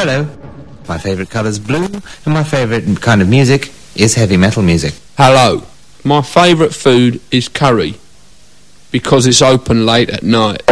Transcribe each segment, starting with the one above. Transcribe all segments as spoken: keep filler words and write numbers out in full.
Hello. My favourite colour's blue, and my favourite kind of music is heavy metal music. Hello. My favourite food is curry, because it's open late at night.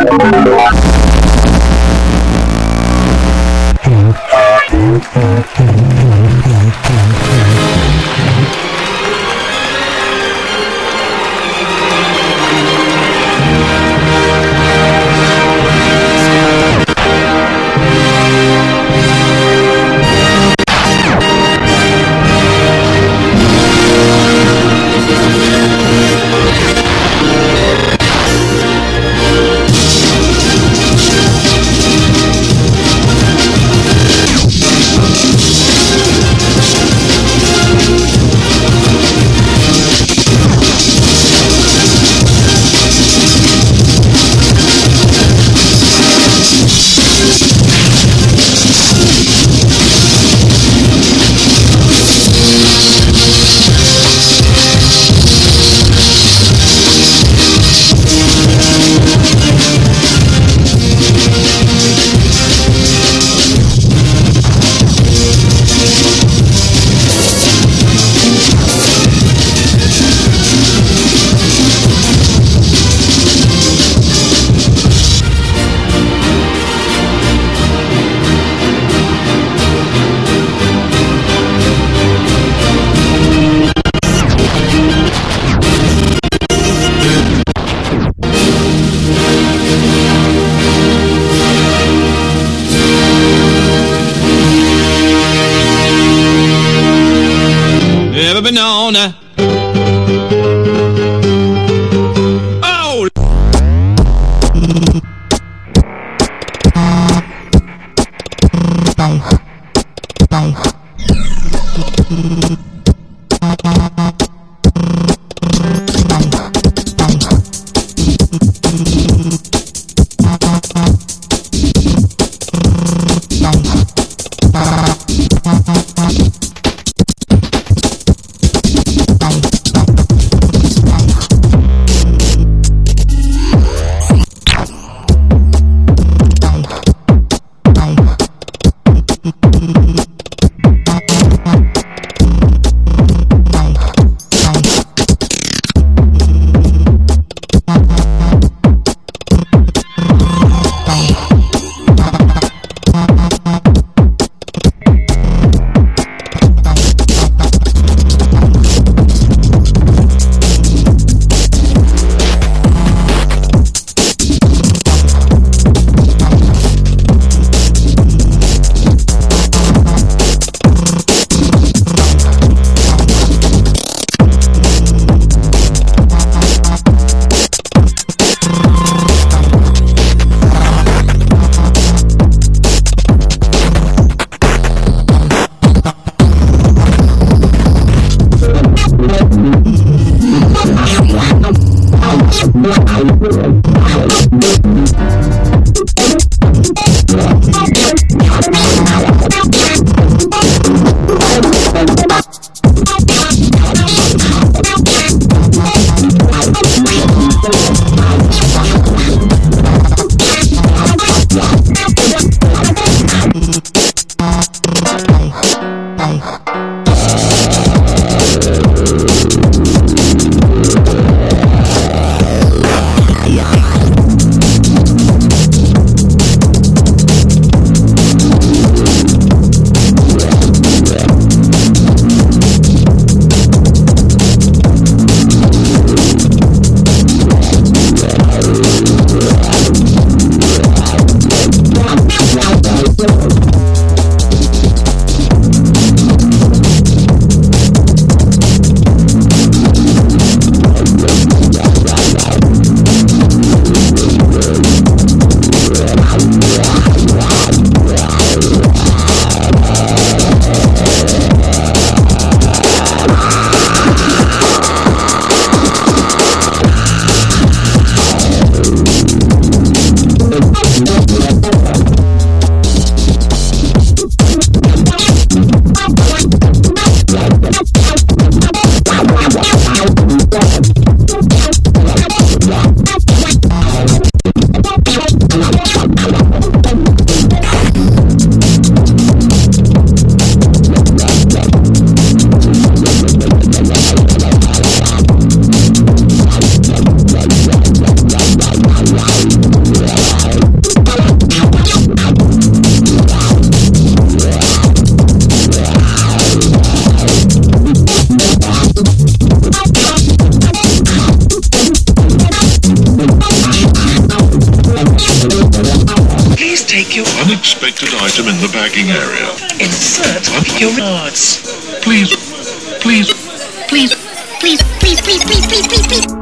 Never been on a oh selected item in the bagging area. Insert your cards. Please, please, Please, please, please, please, please, please, please, please.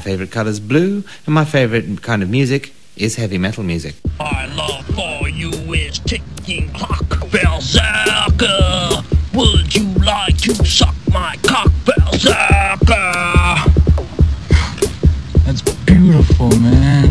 favourite colour's blue, and my favourite kind of music is heavy metal music. My love for you is ticking clock, Berserker. Would you like to suck my cock, Berserker? That's beautiful, man.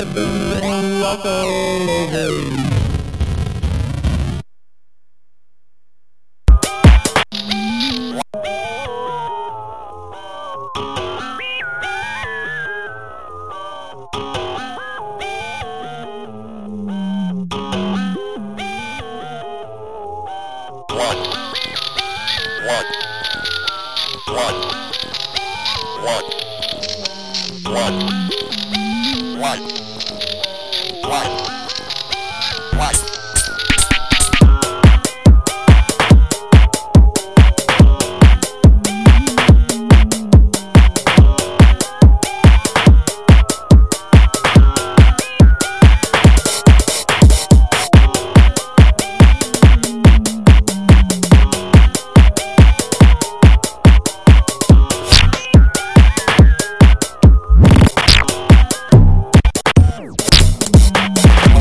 What?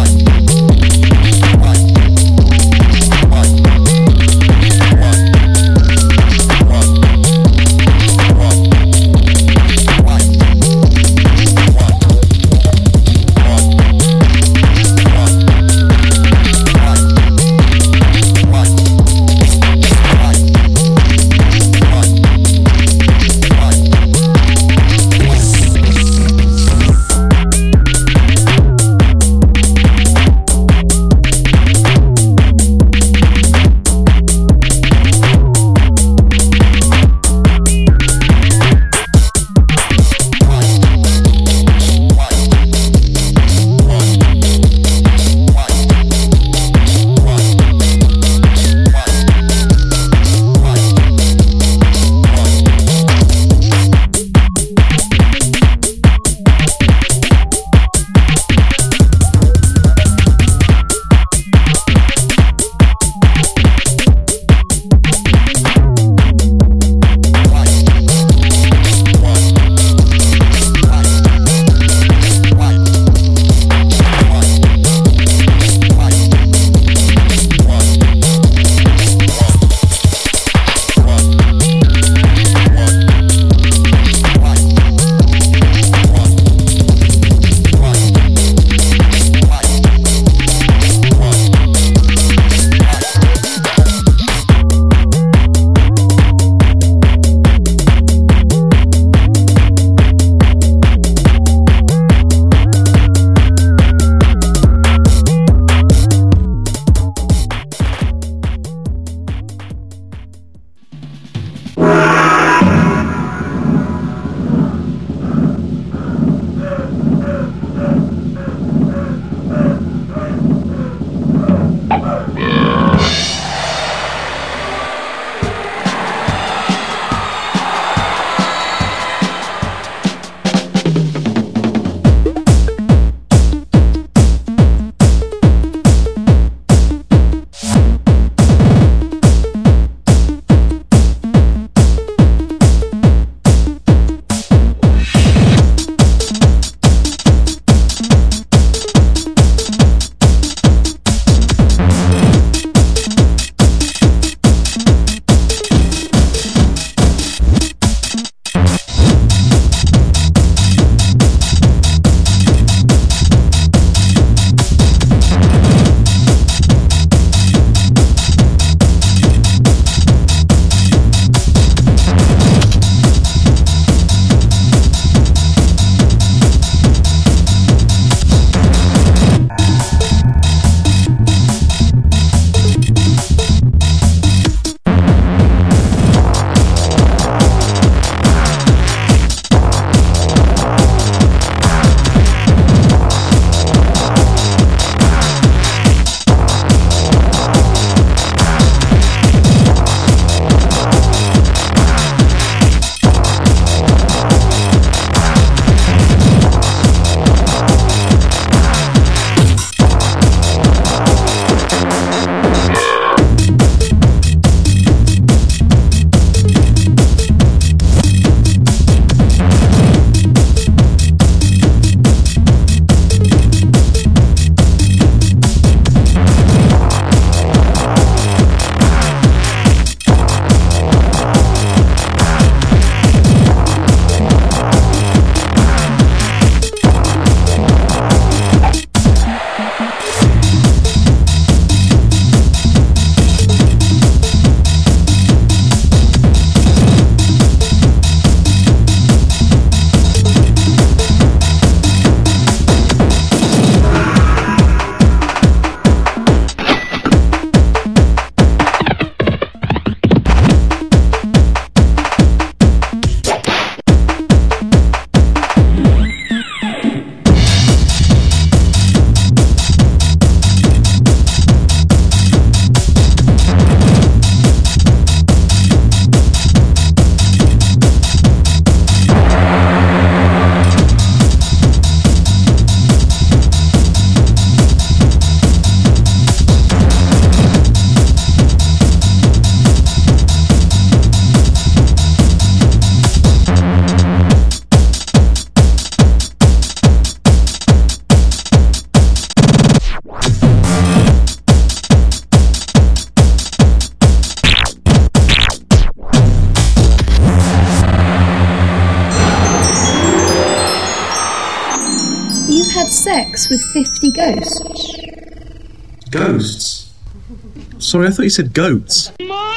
You've had sex with fifty ghosts. Ghosts? Sorry, I thought you said goats.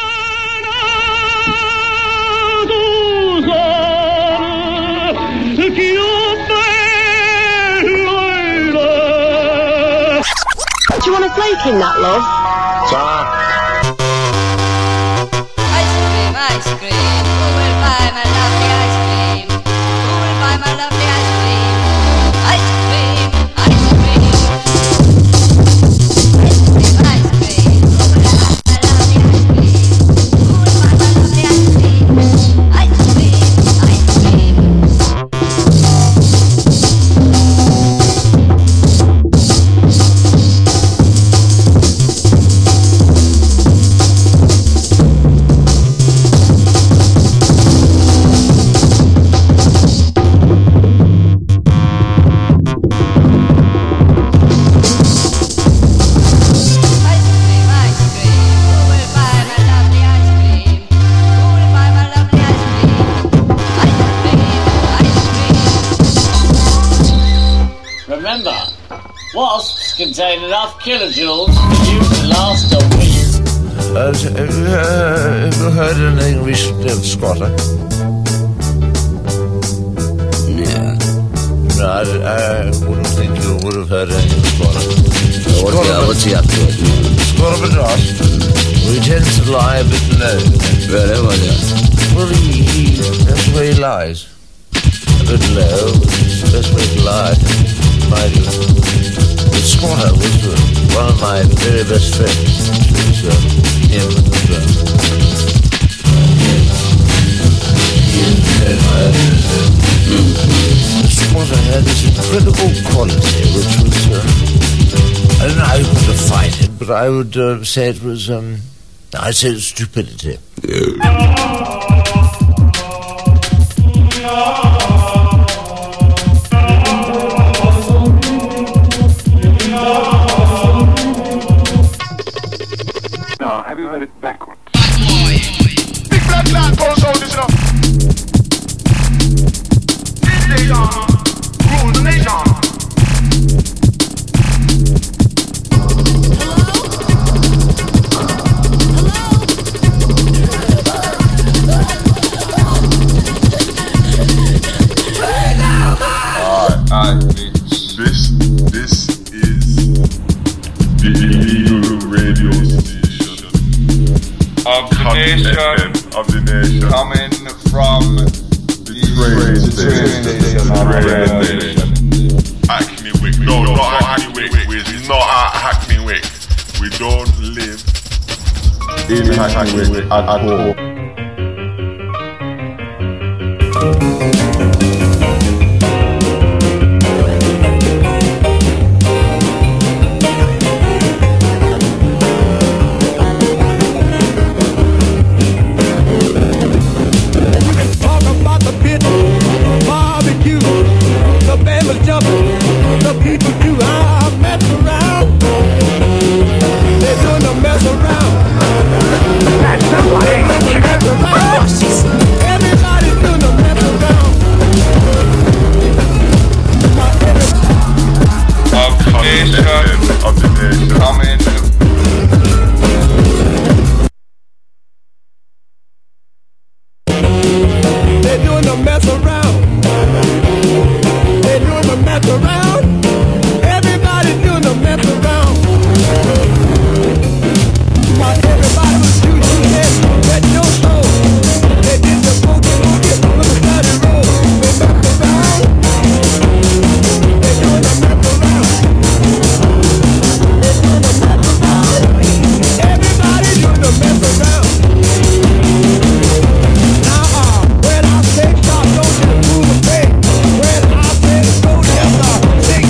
Do you want a flake in that, love? Ice cream, ice cream. Who will buy my lovely ice cream? Who will buy my lovely ice cream? Ice cream, ice cream. Ice cream, ice cream. Who will buy my lovely ice cream? Who will buy my lovely ice cream? Ice cream, ice cream. Remember, wasps contain enough kilojoules for you to last a week. Uh, have you uh, ever heard anything recently of Squatter? Yeah. No, I, I wouldn't think you would have heard anything of Squatter. What's he, uh, what's he up to? Squatter Madras. Well, he tends to lie a bit low. Really? What is that? Well, he, he, that's the way he lies. A bit low. It's the best way to lie. My view. The Squatter was uh, one of my very best friends. It was uh, him and uh, the Squatter had this incredible quality which was, uh, I don't know how you could define it, but I would uh, say it was, um, I'd say it was stupidity. Now, have you heard it backwards? Big black lad goes on this up. This nation rules the nation. Alright, bitch. This, this is the illegal radio station of the nation, of the nation, coming from the train station, Hackney Wick. No, not Hackney Wick. We're not at Hackney Wick. We don't live in Hackney Wick at all. of the nation, coming. They're doing the mess around. They're doing the mess around. Everybody's doing the mess around. While everybody was shooting heads, that no soul. They did the boogie woogie from the study road. They messed around. They're doing the mess around. They're doing the mess around. Everybody's doing the mess around. Now, uh, when I say stop, don't you move a bit. When I say go, yes, I say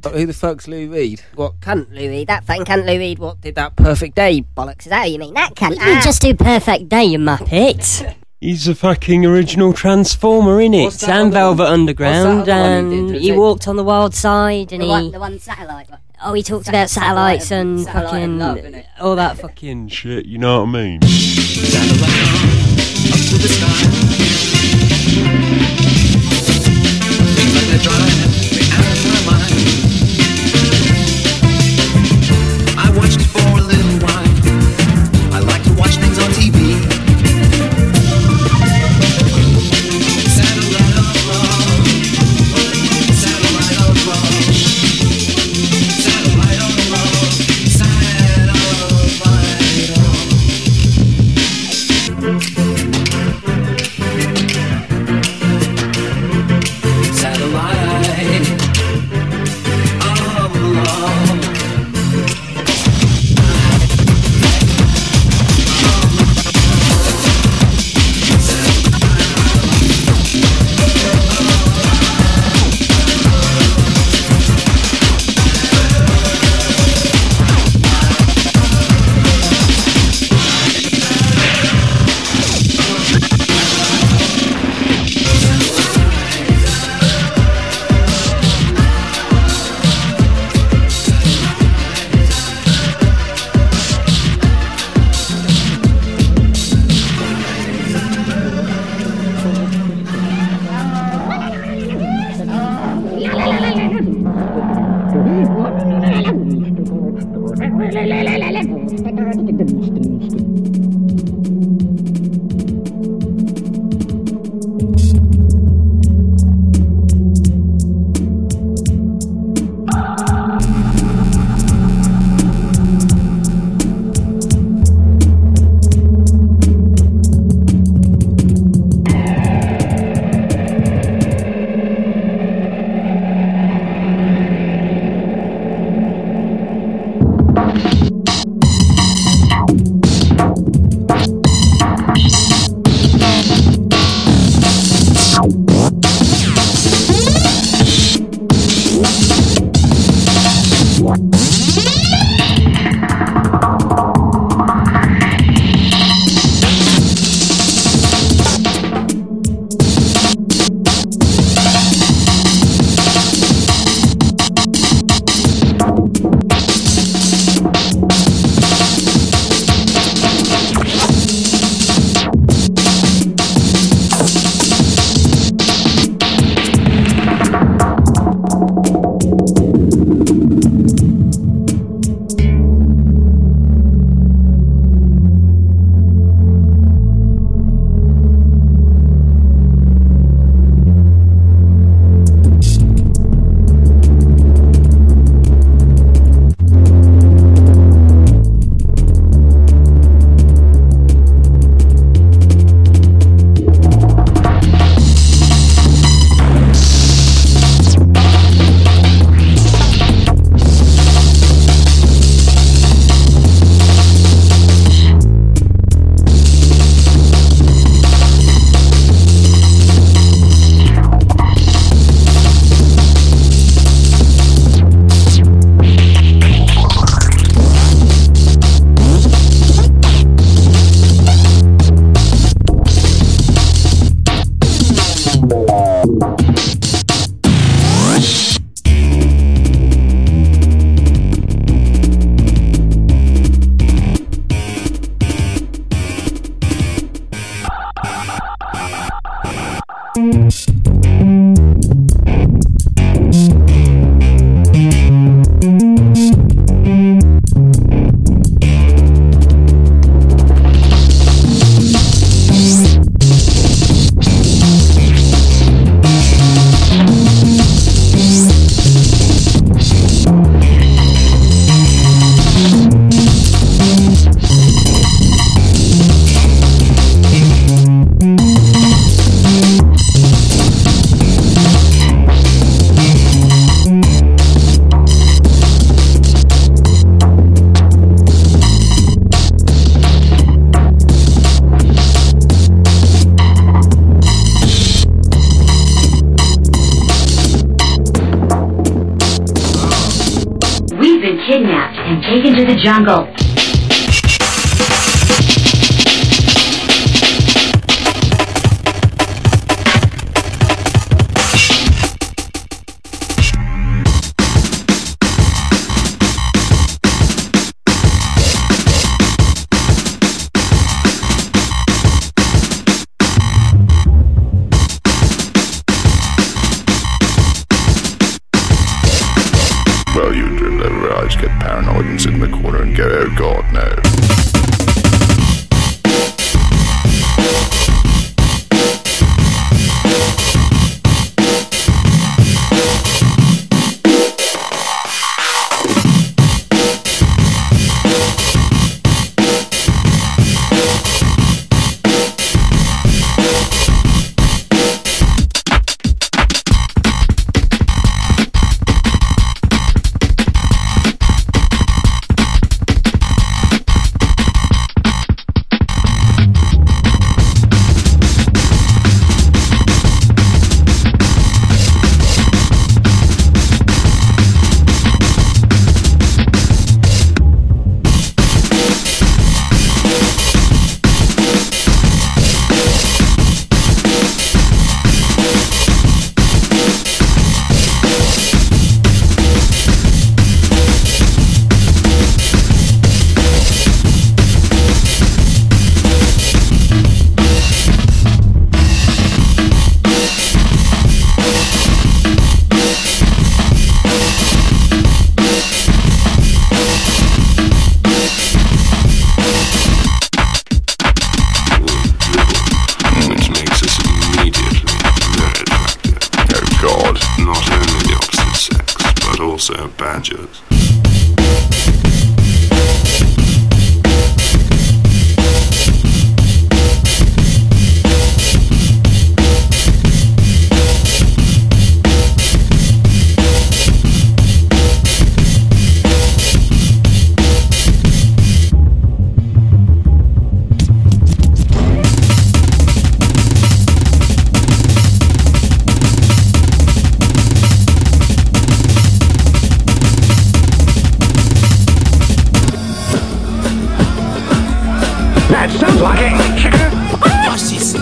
Who the fuck's Lou Reed? What cunt Lou Reed? That fucking cunt Lou Reed. What did that Perfect Day bollocks? Is that how you mean? That cunt? You just do Perfect Day, you muppet. He's a fucking original Transformer, innit? What's that And other Velvet one? Underground, What's that other one he and did? he Was it- walked on the wild side, and The he... one, the one satellite one. Oh, he talked about satellites and satellite fucking... of love, innit? all that fucking... Shit, you know what I mean? I watched it for a little while. I like to watch things on T V. Satellite of love. Satellite of love. Satellite of love. Satellite of Satellite of love. into the jungle. Well, you deliver, I just get paranoid and sit in the corner and go, oh god, no. Also badgers. That sounds like a chicken. What's this?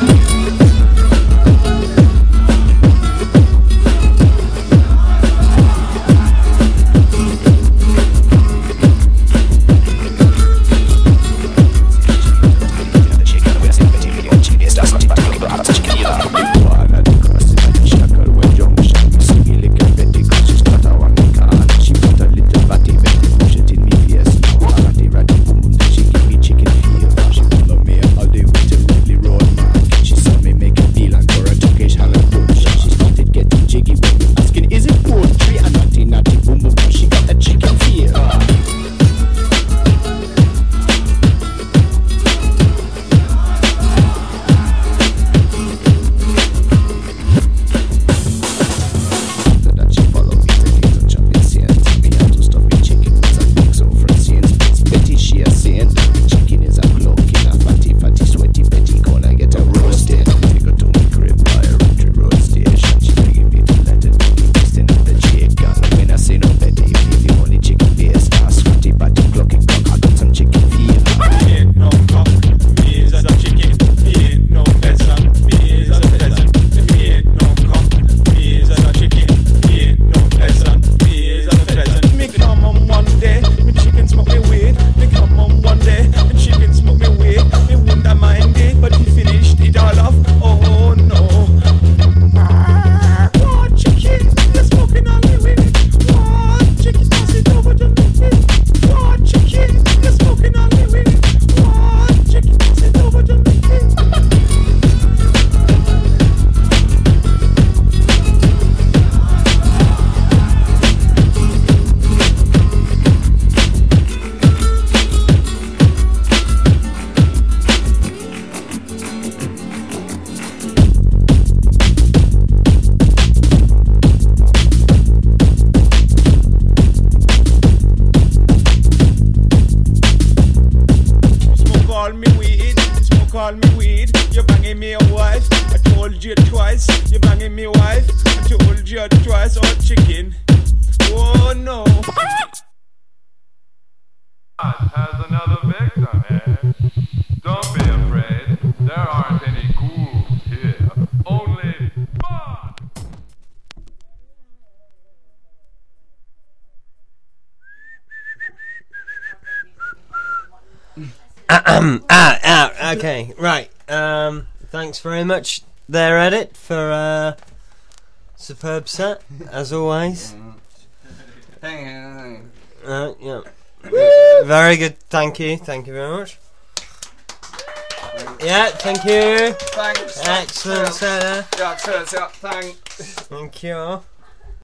call me weed. You're banging me a wife. I told you twice. You're banging me wife. I told you twice. Oh, chicken. Oh, no. has another victim, eh? Don't be afraid. There aren't any ghouls here. Only fun. ah, ah, okay, right. Um, thanks very much there, Edit, for a superb set, as always. Thank you. Uh, yeah. Very good, thank you, thank you very much. Yeah, thank you. Thanks. Excellent set there. Yeah, cheers, yeah, thanks. Thank you.